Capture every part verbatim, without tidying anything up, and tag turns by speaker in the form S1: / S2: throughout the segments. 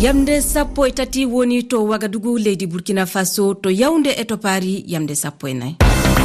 S1: Yamde sappo e tati woni to Wagadugu leydi Burkina Faso, to Yaoundé e to Paris yamde sappo e nayi.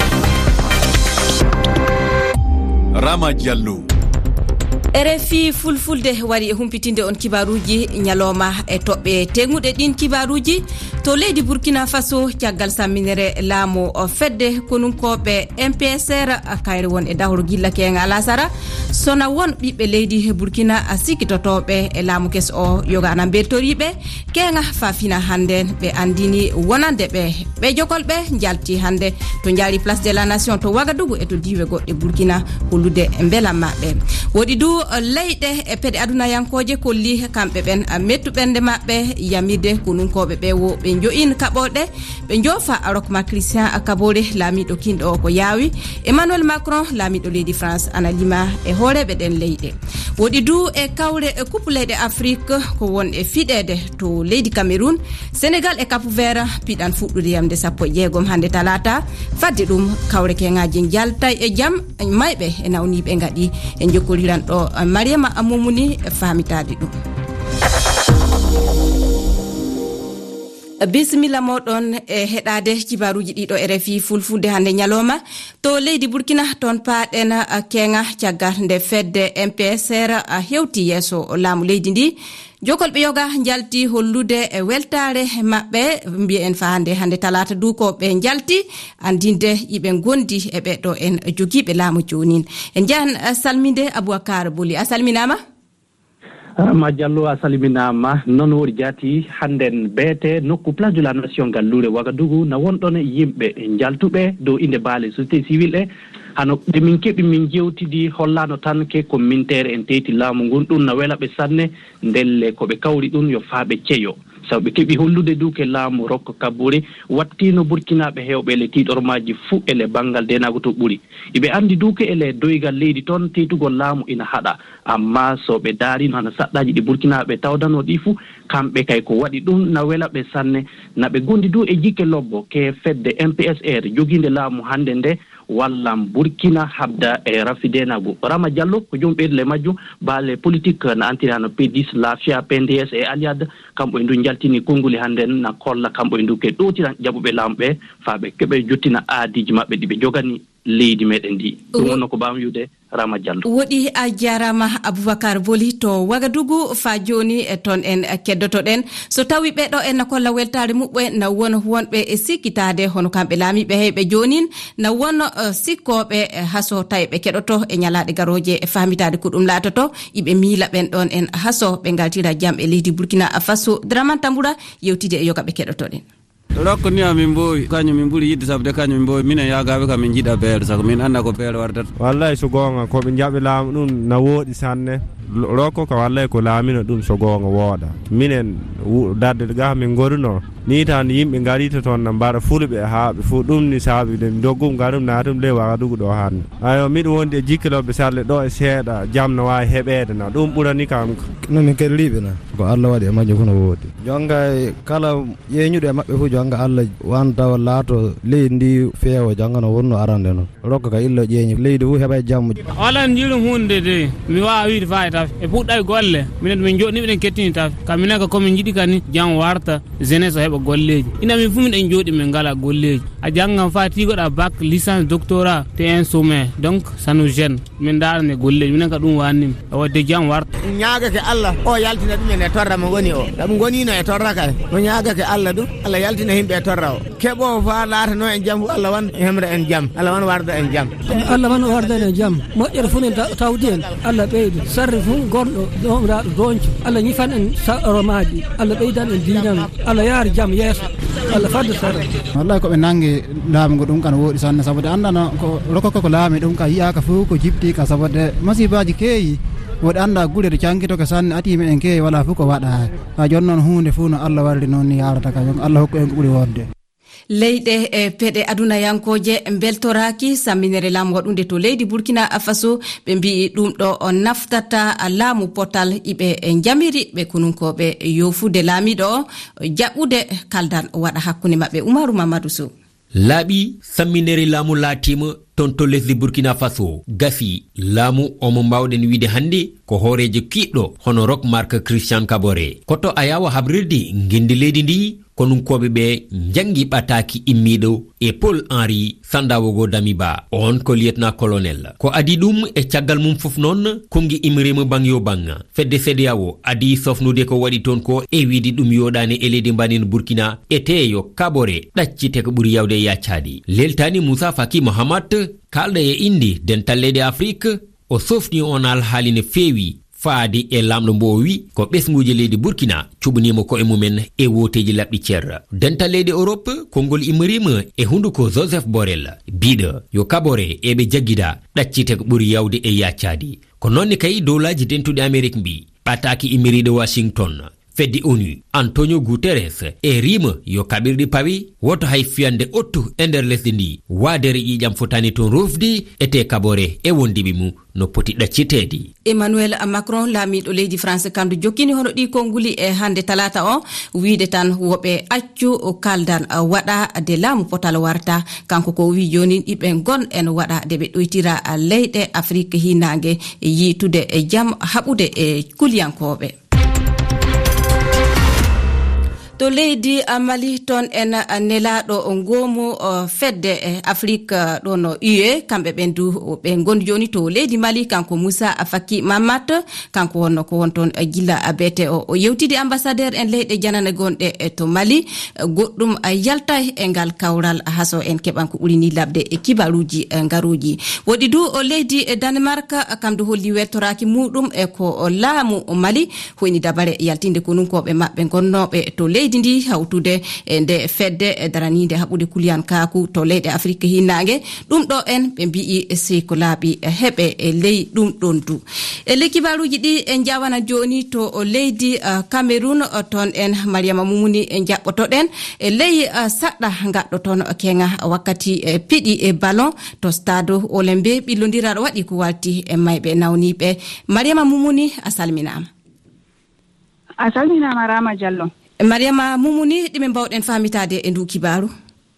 S2: Rama Diallo.
S1: R F I fulfulde wari e humpitinde on kibaruji nyaloma e tobbe tengude din kibaruji to leydi Burkina Faso tiagal saminere lamo fedde konunkobe M P S R kayre won e dahro gilla kenga alasara sona won bibbe leydi Burkina asikitotobe e lamo kes o yoga na bertoribe kenga fafina hande be andini wonande be be jokolbe jalti hande to njari place de la nation to Wagadugu e to diwe godde Burkina holude mbela mabbe wodi du leyde e pede aduna yankoje kolli kambe ben mettu bende mabbe yamide kununkobe be wo be jo'in kabode be jofa arokma Christian akabore lamido kindo ko yawi Emmanuel Macron lamido leydi France analima e horebe den leyde wodi du e kawre e couple de Afrique ko won e fidede to leydi Cameroun Senegal e Cap Vert pidan fuddude yamde sappo jeegom hande talata fadde dum kawre kengaji jaltay e jam maybe e nawnibe ngadi e jokkoliran do Mariama Amumuni famitade dum. Bismillah modon e hedade kibaruji dido R F I fulfulde hande nyaloma to leydi Burkina ton paaden kenga tiagal nde fedde M P S R hewti yeso laamu leydi ndi jokolbe yoga jalti hollude e weltare mabbe mbi en faande hande talata du ko be jalti andinde ibe gondi e be do en jogibe laamu jonin en jan salminde Aboubacar Boli asalminama
S3: Rama Diallo asalminama non wori jati handen bete nokku place de la nation gallure Wagadugu na wondon yimbe jaltube do inde baale société civile e hano de min kebi min jewtidi hollano tan ke communautaire en teti laamu gondun na wela be sanne ndelle ko be kawri dun yo faabe ceyo sawbe kebi hollude duke laamu rokko kaburi wattino Burkina be hewbe le tidormaji fu ele bangal denago to buri ibe andi duke ele doigal leydi ton tetugol laamu ina hada amma so be dari hana saddaji di Burkina be tawdano di fu kambe kay ko wadi dum na wela be sanne na be gondi du e jike lobbo ke fedde M P S R joginde laamu hande nde wallam Burkina habda e rafidenago Rama Diallo ko jombe le majju baale politique na antirano P dix la F I A P N D S e aliad kambo ndu jaltini konguli hande na kolla kambo ndu ke dotiran jabube lambe faabe kebe jottina aadiji mabbe dibe jogani leydi meden di dum wonno ko bam yude Rama Diallo
S1: wodi a jarama Aboubacar Boli to Wagadugu fa joni e ton en keddoto den so tawi be do en kolla weltare mubbe na won wonbe e sikitade hono kambe laami be hebe jonin na won uh, sikkobe uh, haso taybe kedoto e nyalaade garoje e famitade ko dum latoto ibe mila ben don en haso be galtira jam e leydi Burkina Faso Draman Tambura yewtide e yokabe kedoto den
S4: Rokko ni amin boy kanyu min buri yidde sabde kanyu min boy min ya gabe kam min jida beer sago min anda ko beer wardat
S5: wallahi so gonga ko be jabe laam dum na wodi sanne rokko ko wallahi ko laamino dum so gonga woda minen dadde ga min goruno ni tan yimbe garita ton na bara fulbe haabe fu dum ni saabi den doggum garum na dum le Wagadugu do han ayo mid wonde jikkilobe sarle do e seeda jamno wa hebede na dum burani kam
S6: non ke libe na ko Allah wadi e majjo kono wodi jonga kala yenyude mabbe fu jonga Allah wanta lato leydi feewo jangano wonno arande non rokko ka illo jeenyi leydi fu heba jammu
S7: ala ndirum hunde de mi waawi fayta e pudday golle minen min jodi minen kettini taf kamina ko min jidi kan jam warta jeunesse heba golleji ina min fu min en jodi min ngala golleji a jangam fati goda bac licence doctorat te en sommet donc ça nous gêne min darne golleji minen ka dum wannim wadde jam warta
S8: nyaaga ke Allah o yaltina dum en e torra mo goni o dum goni no e torra kay no nyaaga ke Allah dum Allah yaltina himbe e torra o kebo fa laata no en jam Allah wan hemre en jam Allah wan warda en jam
S9: Allah wan warda en jam mo yer fu ne tawdien Allah beedi sarri fu gondo do da donci Allah ni fan en romaji Allah beidan en dinam Allah yar jam yeso Allah fadde sarri
S10: wallahi ko be nangi laamu dum kan wodi sanne sabode andana ko rokko ko laami dum ka yiya ka fu ko jipti ka sabode masibaji keyi wodi anda gure de cankito ka sanne ati men en keyi wala fu ko wada ha jonnon hunde fu no Allah wardi non ni yarata ka Allah hokko en ko buri wonde
S1: leyde e pede aduna yankoje beltoraki saminere laamu wadunde to leydi Burkina Faso be mbi dum do on naftata laamu portal ibe en jamiri be kununkobe yofude laamido jabbude kaldan wada hakkunde mabbe Umaru Mamadou Sow
S11: laaɓi samminere laamu laatima ton to lesdi Burkina Faso gasi laamu omo mbawɗen wiide hande ko hoorejo kiɗɗo hono Roch Marc Christian Kaboré koto ayawa habrirde gindi leydi ndi konunkoɓe ɓe jangi ɓataki immiɗo e Paul Henri Sandawogo Damiba on ko lieutenant colonel ko adi ɗum e caggal mum fof noon kongi imrema bang yo bang fedde C D A O adi sofnude ko waɗi toon ko e wiidi ɗum yoɗani e leydi mbanin Burkina e teyo Kaboré ɗaccite ko ɓuuri yawde yaccadi leltani Moussa Faki Mohamed kalɗo e indi dental leydi Afrique o sofni on alhaali ne feewi faadi e lamɗo mbo wi ko ɓesguji leydi Burkina cuɓanima ko e mumen e woteji labɗi ceer dental leydi Europe kongol imrima e hunduko Joseph Borrell biɗa yo Kaboré eɓe jaggida ɗaccite ko ɓuuri yawde e yaccadi ko nonni kay dowlaji dentuɗe Amérique mbi ɓataki imriɗo Washington feddi ONU Antonio Guterres e rima yo kaɓirɗi pawi woto hay fiyande ottu e nder lesdi ndi waadere ƴiƴam fotani toon rofdi ete Kaboré e wondiɓe mum no poti ɗaccitedi.
S1: Emmanuel Macron laamiɗo leydi France kandu jokkini hono ɗi konguli e hande talata o wiide tan woɓe accu kaldan waɗa de laamu potal warta kanko ko wi joni ɗiɓe gon en waɗa de ɓe ɗoytira leyɗe Afrique hinangue yiitude e jaam haɓude e kuliyankoɓe. To leydi Mali ton en nelaɗo ngomu fedde Afrique ɗon U E kamɓe ɓendu ɓe gondi joni to leydi Mali kanko Moussa Faki Mahamat kanko wonno ko won ton gilla bete o yewtidi ambassadeur en leyɗe janane gonɗe to Mali goɗɗum yalta e ngal kawral haso en keɓan ko ɓurini labde e kibaruji ngaruji woɗi du o leydi Danemark kamdu holli wertoraki muɗum e ko laamu Mali hoyni dabare yaltinde ko nunkoɓe maɓɓe gonnoɓe to leydi ndi hawtude e nde fedde e daranide haɓude kuliyan kaku to leyɗe Afrique hinnangue ɗum ɗo en ɓe mbi'i seko laaɓi heɓe e ley ɗum ɗon du e ley kibaruji ɗi en jawana joni to leydi Cameroun ton en Mariama Mumuni en jaɓɓotoɗen e ley saɗɗa gaɗɗo toon kenga wakkati piɗi e ballon to stade Olembe ɓillodiraɗo waɗi ko walti e mayɓe nawniɓe Mariama Mumuni a salminama.
S12: A salminama Rama Diallo.
S1: Mariama Mumuni ɗimen mbawɗen famitade e ndu kibaru.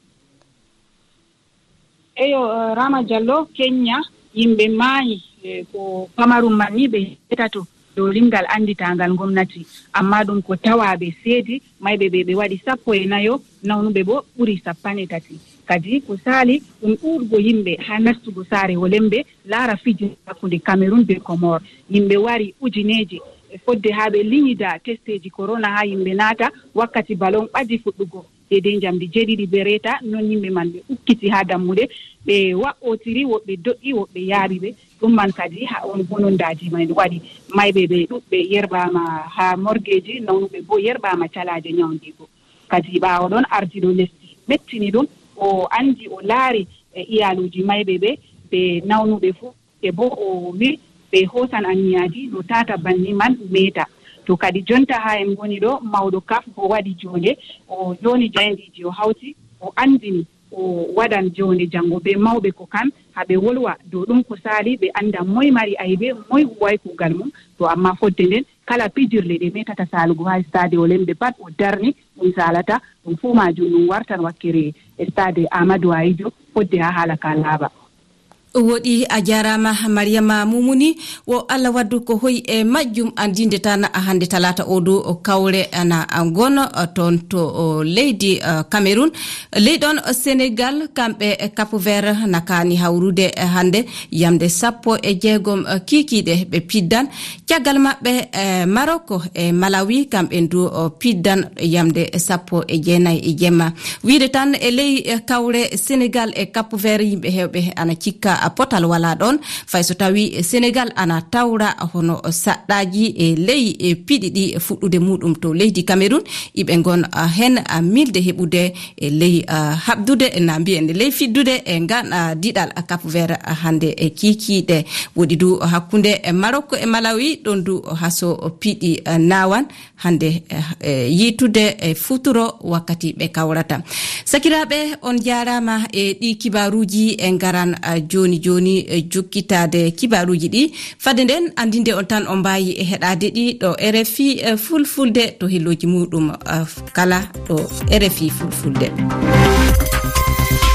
S12: Eyo uh, Rama Diallo Kenya yimɓe maayi e ko Cameroun man ni ɓe etato dow lingal anditangal gomnati amma ɗum ko tawaɓe seedi mayɓe ɓe ɓe waɗi sappo e nayo nawnuɓe bo ɓuri sappane tati kadi ko sali ɗum ɗuɗgo yimɓe ha nastugo saare Olembe laara fiji hakkunde Cameroun be Comore yimɓe wari ujineji e fodde haa ɓe liñida testeji corona haa yimɓe naata wakkati ballon ɓadi fuɗɗugo deydey jamdi jeeɗiɗi ɓe reeta noon yimɓe man ɓe ukkiti haa dammude ɓe waɓɓotiri woɓɓe doƴƴi woɓɓe yaaɓi ɓe ɗum man kadi ha on bonondaji man waɗi mayɓe ɓe ɗuɓɓe yerɓama haa morgueji nawnuɓe bo yerɓama calaje ñawdigo kadi ɓaawo ɗon ardiɗo lesdi mettini ɗum o andi o laari e iyaluji mayɓe ɓe ɓe nawnuɓe fuu e bo o wi ɓe hoosan anniyaji no tata banni man meeta to kadi jonta ha en goni ɗo mawɗo kaf o waɗi jonde o joni jayndiji o hawti o andini o waɗan jonde janngo be mawɓe ko kan haɓe wolwa dow ɗum ko saali ɓe anda moye mari aybe moye huway kuugal mum to amma fodde nden kala pijirle ɗe metata saalugo ha stade Olembe pat o darni ɗum salata ɗum fuu majum ɗum wartan wakkere stade Amadou Ahidjo fodde ha haala ka laaɓa.
S1: woɗi a jarama Mariama Mumuni wo Allah waddu ko hoyi e majjum andinde tan hande talata odo kawre ana gono ton to leydi Cameroun leyɗon Sénégal kamɓe Cap Vert nakani hawrude hande yamde sappo e jeegom kikiɗe ɓe piddan caggal maɓɓe Maroc e Malawi kamɓe ndu piddan yamde sappo e jeenayi e jemma wiide tan e ley kawre Sénégal e Cap Vert yimɓe hewɓe ana cikka a potal wala ɗon fay so tawi Sénégal ana tawra hono saɗɗaji e ley e piɗi ɗi fuɗɗude muɗum to leydi Cameroun iɓe gon hen a milde heɓude e ley habdude na mbiyen ley fiddude e ngan diɗal Cap Vert hande e kikiɗe woɗi du hakkunde Maroc e Malawi ɗon du haso piɗi nawan hande yitude e futuro wakkati ɓe kawrata sakiraɓe on jarama e ɗi kibaruji e ngaran joni joni jokkitade kibaruji ɗi fade nden andinde on tan on mbawi e heɗade ɗi ɗo R F I fulfulde to helloji muɗum kala ɗo R F I fulfulde.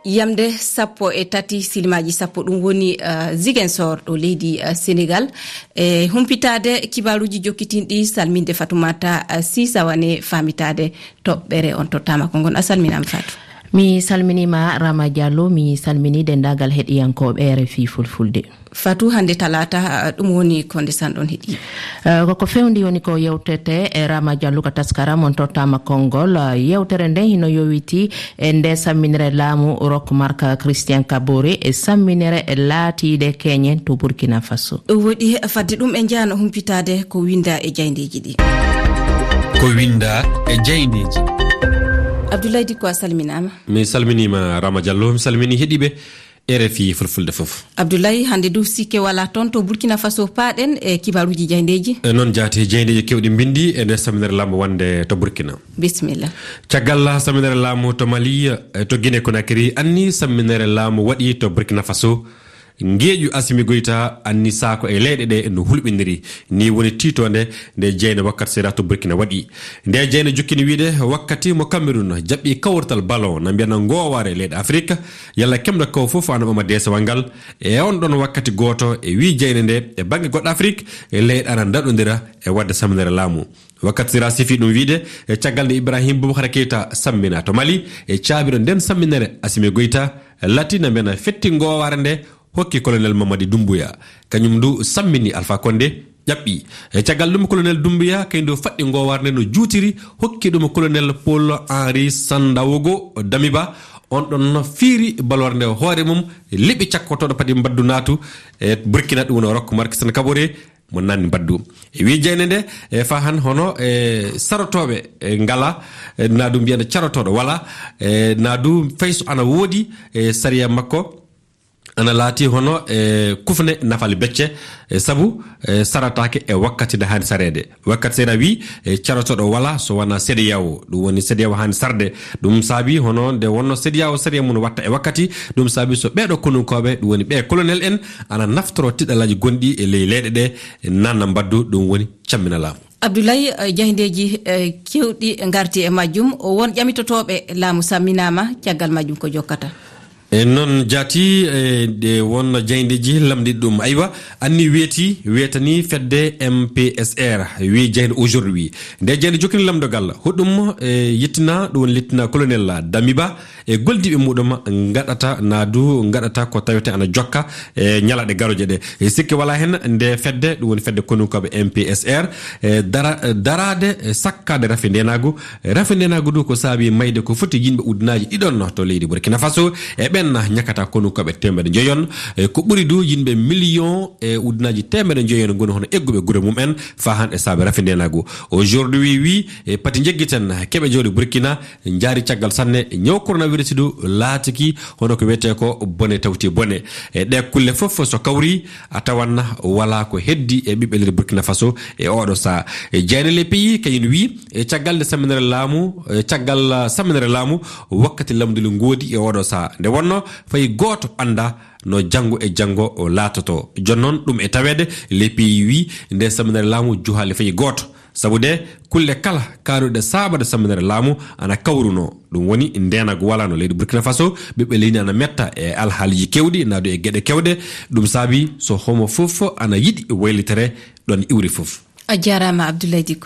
S1: yamde sappo e tati silmaji sappo ɗum woni uh, Ziguinchor ɗo leydi uh, Sénégal e humpitade kibaruji jokkitinɗi salminde Fatoumata uh, Sisawane famitade toɓɓere on tottama ko gon a salminama Fatou.
S13: Mi salminima Rama Diallo, mi salmini dendagal heɗiyankoɓe R F I Fulfulde.
S1: Fatou hande talata ɗum woni ko ndesan ɗon heeɗi
S13: uh, ko fewndi woni ko yewtete e Rama Diallo ka taskara mon tottama konngol uh, yewtere nde hino yowiti e nde samminere laamu Roch Marc Christian Kaboré e samminere e laatiɗe keñen to Burkina Faso.
S1: Woɗi fadde ɗum e jahano humpitade ko winda e jayndeji ɗi
S14: ko winda e jayndeji.
S1: Abdoulaye Dikko a salminama.
S14: Mi salminima Rama Diallo, mi salmini heɗiɓe R F I Fulfulde fof.
S1: Abdoulaye hande du sikke wala ton to Burkina Faso paɗen e kibaruji jayndeji
S14: e non jaati jayndeji kewɗi bindi e nder saminere laamu wonde to Burkina.
S1: Bismillah.
S14: Caggal saminere laamu to Mali to Guinée Conakry anni saminere laamu waɗi to Burkina Faso ngeeƴu Assimi Goïta anni saako e leyɗe ɗe no hulɓindiri ni woni tiitonde nde jeyne wakkati seeɗa to Burkina waɗi nde jeyne jokkini wiide wakkati mo Cameroun jaɓɓi kawrtal ballon na mbiyana ngoware leyɗe Afrique yalla kemɗo kaw fof ana ɓama desewal ngal e on ɗon wakkati goto e wi jeyne nde e banggue goɗɗo Afrique e leyɗe ana daɗodira e wadde saminere laamu wakkati sira sifi ɗum wiide e caggal nde Ibrahima Boubacar Keita sammina to Mali e caabiro nden samminere Assimi Goïta latina mbiyana fetti ngoware nde hokki colonel Mamadi Doumbouya kanyum du sammini Alpha Condé ƴaɓɓi e caggal ɗum colonel Doumbouya kayndo faɗɗi ngowarde no juutiri hokki ɗum colonel Paul Henri Sandaogo Damiba on ɗon fiiri balorde hoore mum liɓi cakkotoɗo padi mbaddu naatu e Burkina ɗum no Roch Marc Christian Kaboré mo nanni mbaddu e wi jeyne nde e fa han hono e sarotoɓe e ngala e naadu mbiyande carotoɗo wala e naadu fayso ana woodi e sariya makko ana laati hono e kufne nafali becce e sabu e saratake e wakkati da hani sarede wakkati sera wi e carotoɗo wala so wana sediyawo ɗum woni sediyawo hani sarde ɗum saabi hono nde wonno sediyawo sariya mun watta e wakkati ɗum saabi so ɓeɗo konunkoɓe ɗum woni ɓe colonel en ana naftoro tiɗalaji gonɗi e ley leyɗe ɗe nanna mbaddu ɗum woni cammina laamu.
S1: Abdoulaye jayndeji kewɗi garti e majjum o won ƴamitotoɓe laamu samminama caggal majjum ko jokkata
S14: e non jaati e won jayndeji lamdi ɗum aywa anni weeti weetani fedde M P S R wi jayde aujourd'hui nde jayde jokkini lamdogal hoɗum e yettina ɗum lettina colonel Damiba e goldiɓe muɗum gaɗata naadu gaɗata ko tawete ana jokka e ñalaɗe garoje ɗe e sikki wala hen nde fedde ɗum woni fedde konunkoɓe M P S R e dara darade sakkade rafi ndenagu rafi ndenagu du ko saabi mayde ko foti yimɓe uddinaji ɗiɗon to leydi Burkina Faso e ɓen ñakata konunkoɓe temedde joyon e ko ɓuri du yimɓe million e uddinaji temedde joyon goni hono egguɓe guure mum en fa han e saabi rafi ndenagu aujourd'hui wi e pati jeggiten keɓe jooɗi Burkina jaari caggal sanne ñaw coronavirus du laatiki hono ko wiyete ko bone tawti bone e ɗe kulle fof so kawri a tawanna wala ko heddi e ɓiɓɓe leydi Burkina Faso e oɗo saa e jeyne les pays kayen wi e caggal nde samminere laamu e caggal samminere laamu wakkati lamduli ngoodi e oɗo saa nde wonno fayi goto anda no jango e jango o latoto jonnon ɗum e tawede les pays wi nde samminere laamu juhale fayi goto sabu de kulle kala kanuɗe sabade samminere laamu ana kawruno ɗum woni ndenago wala no leydi Burkina Faso ɓiɓɓe leydi ana metta e alhaaliji kewɗi naadu e gueɗe kewɗe ɗum saabi so homo fof ana yiɗi waylitere ɗon iwri fof.
S1: A jarama Abdoulaye Dicko.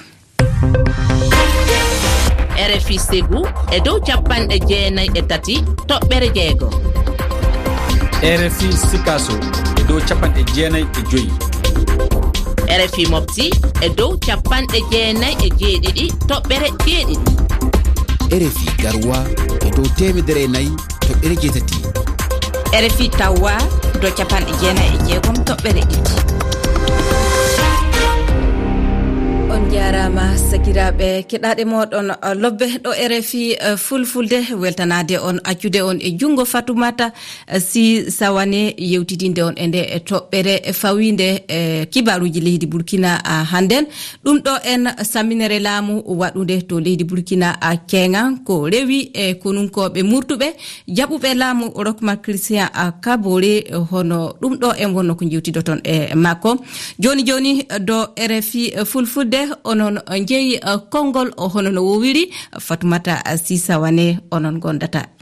S15: R F I Ségou e dow capanɗe jeenayi e tati toɓɓere jeego.
S2: R F I Sikaso e dow capanɗe jeenayi e joyi.
S15: R F I Mopti e dow capanɗe jeenayi e jeeɗiɗi toɓɓere jeeɗiɗi.
S16: R F I Garwa e dow temedere nayyi toɓɓere jeetati.
S1: R F I Tawa dow capanɗe jeenayi e jeegom toɓɓere ɗiɗi. On jarama sakiraɓe keɗaɗe moɗon lobbe ɗo R F I fulfulde weltanade on accude on e jungo Fatoumata Sisawane yewtidinde on e nde toɓɓere fawinde e kibaruji leydi Burkina handen ɗum ɗo en saminere laamu waɗude to leydi Burkina Kenga ko rewi e konunkoɓe murtuɓe jaɓuɓe laamu Roch Marc Christian Kaboré hono ɗum ɗo en wonno ko jewtidoton e makko joni joni do R F I fulfulde onon jeeyi konngol hono no wowiri Fatoumata Sisawane onon gondata